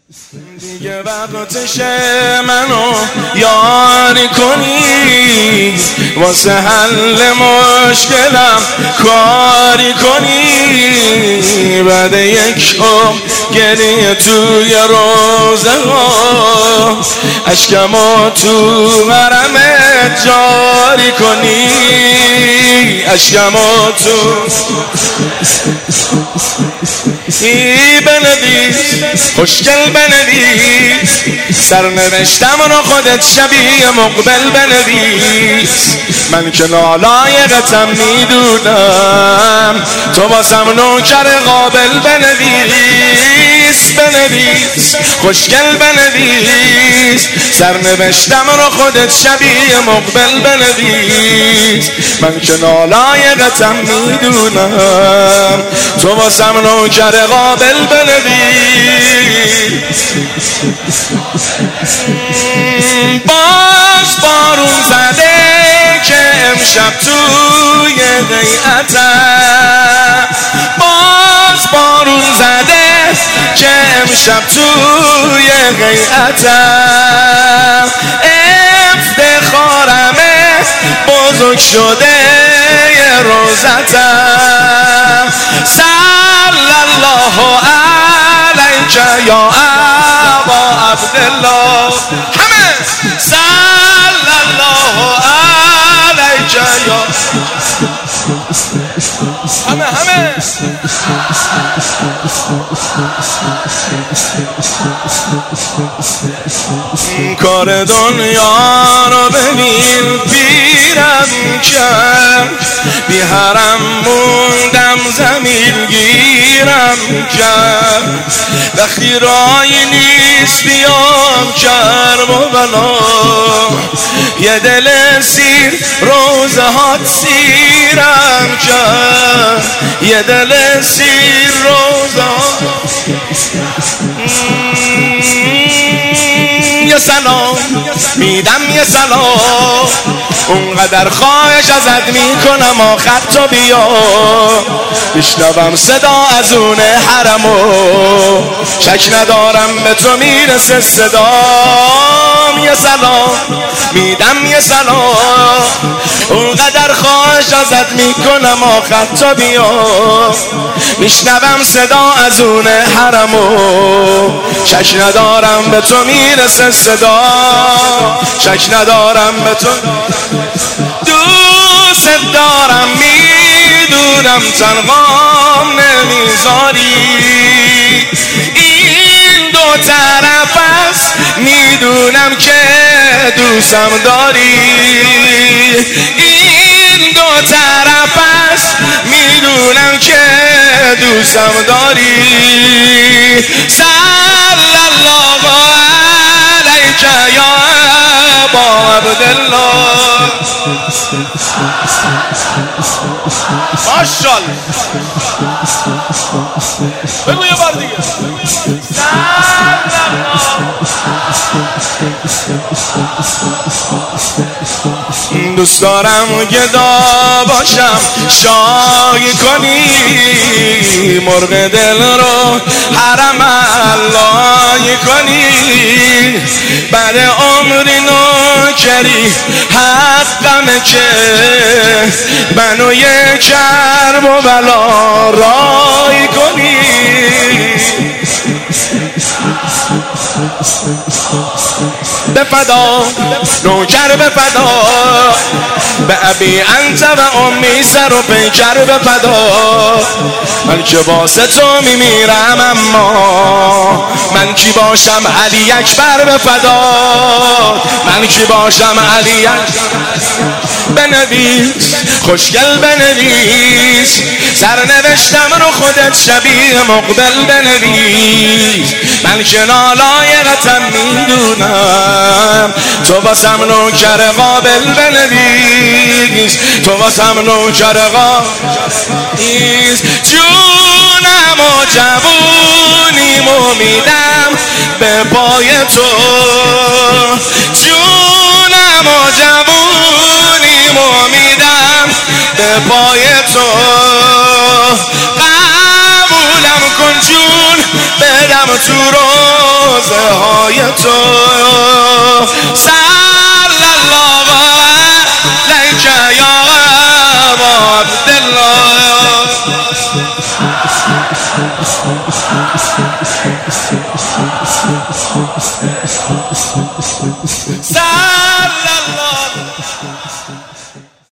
دیگه وقتش منو یاری کنی، واسه حل مشکلم کاری کنی. بعد یک عمر گریه توی روزه ها، اشکمو تو حرمت جاری کنی، اشکمو تو بنویس، خوشگل بنویس، سرنوشتم رو خودت شبیه مقبل بنویس. من که نالایقتم میدونم، تو واسم نوکر قابل بنویس. بنویس، خوشگل بنویس، سرنوشتم رو خودت شبیه مقبل بنویس. من که نالایقتم میدونم، تو واسم نوکر قابل بنویس. باز بارون زده که امشب توی قیعتم، باز بارون زده که امشب توی قیعتم. افتخارمه بزرگ شده یه روزتم. صلی الله علیک یا ابا عبدالله، همه صلی الله علیک یا همه کار دنیا رو ببین پیرم کرد، بی حرم موندم زمین گیرم کرد. وقتی رایی نیست بیام کرم و بلا، یه دل سیر روزه هات سیرم کرد، یه دل سیر روزه هات. یه سلام میدم، یه سلام، اونقدر خواهش ازت میکنم آخر تو بیا. بشنوم صدا از اون حرمو، شک ندارم به تو میرسه صدام. یه سلام میدم، یه سلام، اونقدر خواهش ازت میکنم آخر تو بیا. میشنوم صدا از اون حرمو، شک ندارم به تو میرسه صدا، شک ندارم به تو. دوست دارم میدونم تنهام نمیذاری، این دو طرف است میدونم که دوستم داری، این دو طرف است میدونم که دوستم داری. صلی الله علیک یا ابا عبدالله. ماشاءالله، بگو یه بار دیگه. دوست دارم گدا باشم شای کنی، مرغ دل رو حرم علای کنی. بعد عمری نوکری حقمه که منو یه کرب و بلا رای کنی. به فدا نوکر، به فدا به ابی انت و امی سر و پیکر، به فدا. من که واسه تو میمیرم، اما من کی باشم علی اکبر، به فدا. من کی باشم علی اکبر. بنویس، خوشگل بنویس، سرنوشتم رو خودت شبیه مقبل بنویس. من که نالایقتم میدونم، تو واسم نوکر قابل بنویس، تو واسم نوکر قابل. جونم و جوونیمو میدم به پای تو، جونم و جوونیمو میدم به پای تو. قبولم کن جون بدم تو روز صلی الله